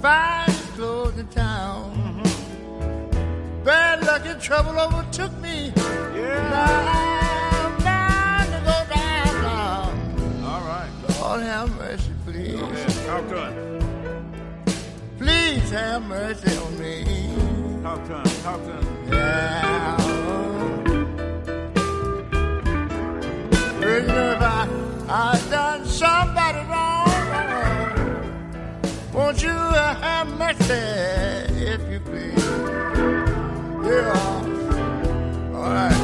finest clothes in town. Bad luck and trouble overtook me. Yeah. Now I'm bound to go down. All right. Lord have mercy, please. Go ahead. Talk to him. Please have mercy on me. Talk to him. Talk to him. Yeah. Well, you know, if I've done somebody wrong, won't you have mercy, if you please? Yeah. All right.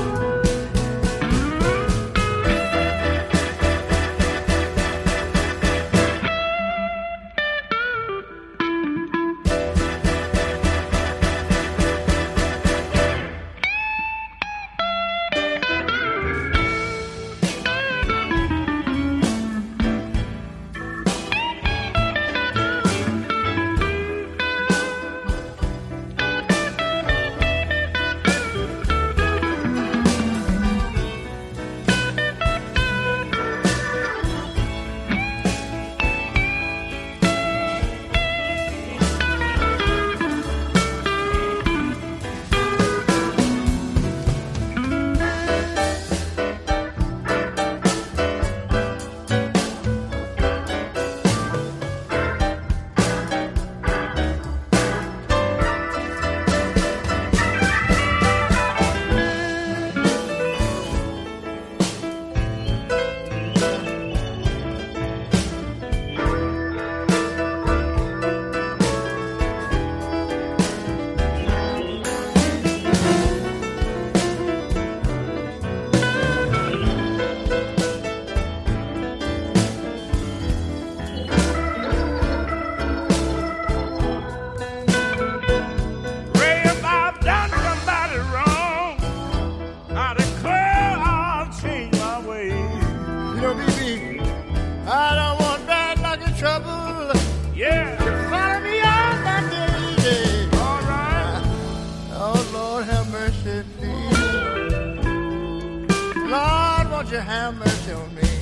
Lord, you have mercy on me.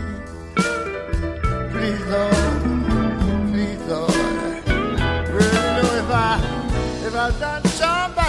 Please, Lord. Please, Lord. Really know if I've done somebody